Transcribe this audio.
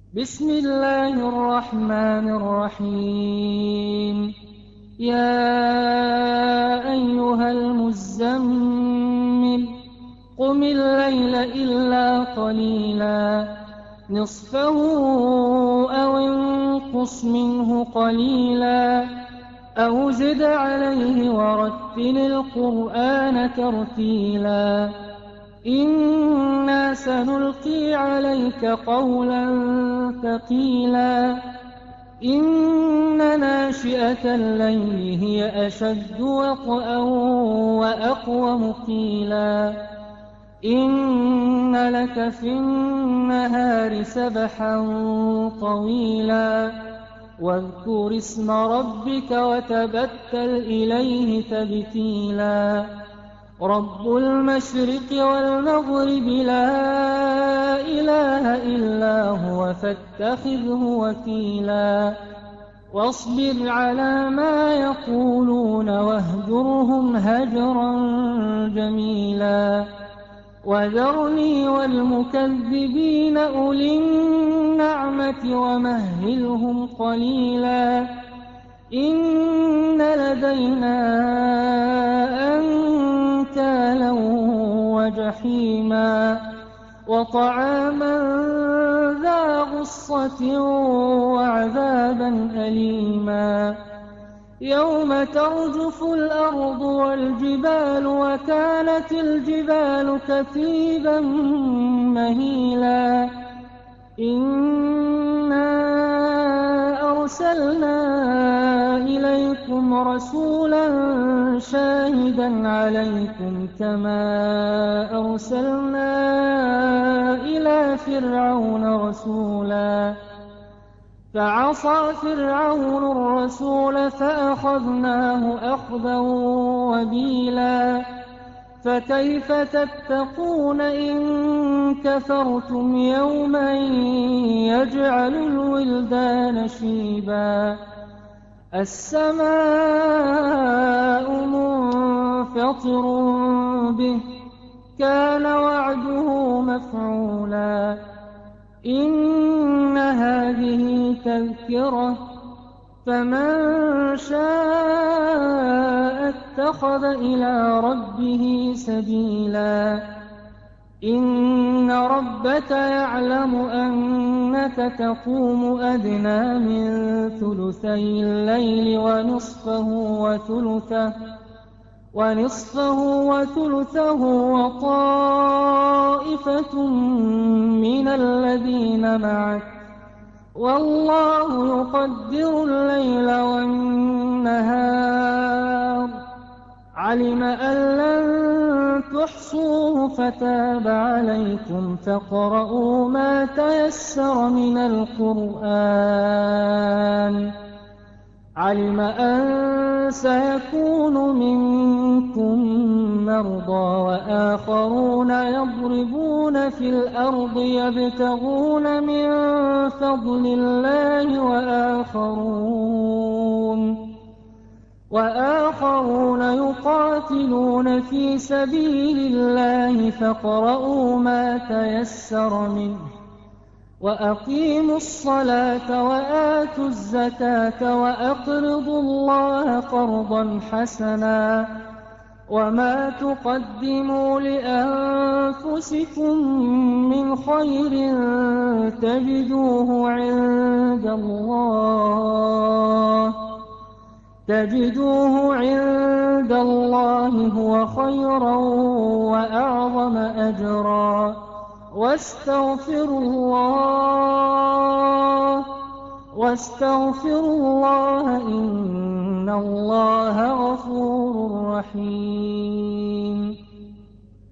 بسم الله الرحمن الرحيم. يا أيها المزمل قم الليل إلا قليلا نصفه أو انقص منه قليلا أو زد عليه ورتل القرآن ترتيلا إنا سنلقي عليك قولا ثقيلا إن ناشئة الليل هي أشد وطئا وأقوم قيلا إن لك في النهار سبحا طويلا واذكر اسم ربك وتبتل إليه تبتيلا رب المشرق والمغرب لا إله إلا هو فاتخذه وكيلا واصبر على ما يقولون واهجرهم هجرا جميلا وذرني والمكذبين أولي النعمة ومهلهم قليلا إن لدينا أنكالا وجحيما وطعاما ذا غصة وعذابا أليما يوم ترجف الأرض والجبال وكانت الجبال كثيبا مهيلا إنا أرسلنا إليكم رسولا شاهدا عليكم كما أرسلنا إلى فرعون رسولا فعصى فرعون الرسول فأخذناه أخذا وبيلا فكيف تتقون إن كفرتم يوما يجعل الولدان شيبا السماء منفطر به كان وعده مفعولا إن هذه تذكرة فمن شاء اتخذ إلى ربه سبيلا إن ربك يعلم أنك تقوم أدنى من ثلثي الليل ونصفه وثلثه وطائفة من الذين معك والله يقدر الليل والنهار علم أن لن تحصوه فتاب عليكم فاقرؤوا ما تيسر من القرآن علم أن سيكون منكم مرضى وآخرون يضربون في الأرض يبتغون من فضل الله وآخرون يقاتلون في سبيل الله فاقرؤوا ما تيسر منه وأقيموا الصلاة وآتوا الزكاة وأقرضوا الله قرضا حسنا وما تقدموا لأنفسكم من خير تجدوه عند الله هو خيرا وأعظم أجرا واستغفروا الله إن الله غفور رحيم